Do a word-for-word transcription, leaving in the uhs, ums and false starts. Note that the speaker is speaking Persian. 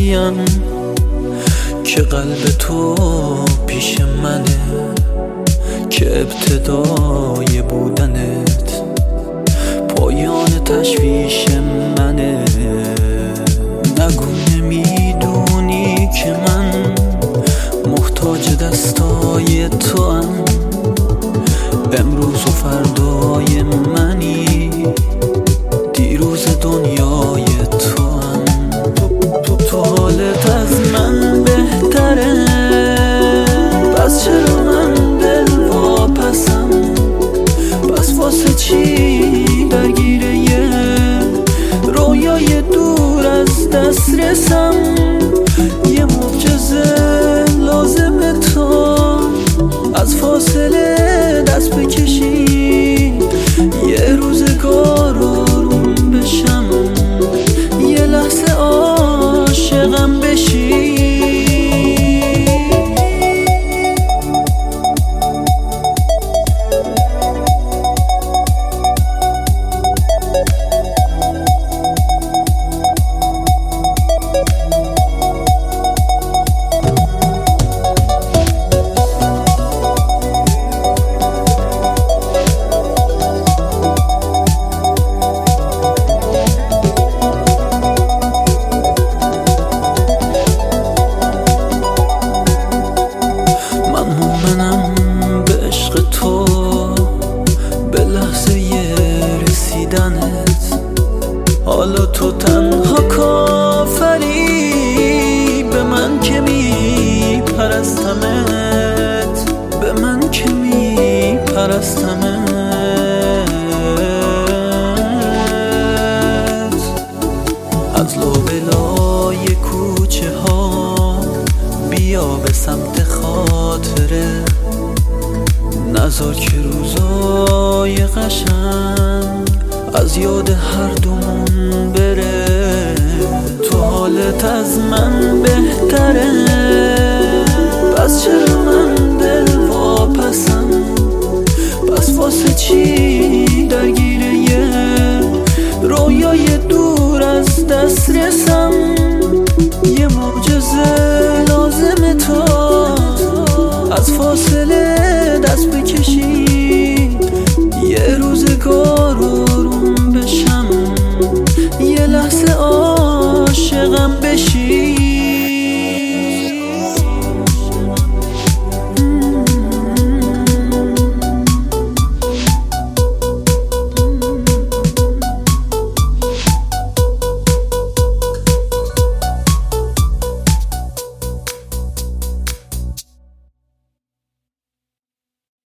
بگویم که قلب تو پیش منه، که ابتدای بودنت پایان تشویش منه. نگو نمیدونی که من محتاج دستای تو ام، امروز و فردای منی، دیروز دنیای تو ام. تو, تو حالت از من بهتره، پس چرا من دل واپسم؟ پس واسه چی درگیره یه رویای دور از دست رسم؟ یه معجزه لازمه تا از فاصله دست بکشی، یه روزگار آروم بشم، یه لحظه عاشقم بشی. حالا تو تنها کافری به من که می پرستمت، به من که می پرستمت. از لابلای کوچه ها بیا به سمت خاطره، نذار که روزای قشنگ از یاد هر دومون بره. تو حالت از من بهتره، پس چرا من دل واپسم؟ پس واسه چی درگیره یه رویای دور از دست رسم؟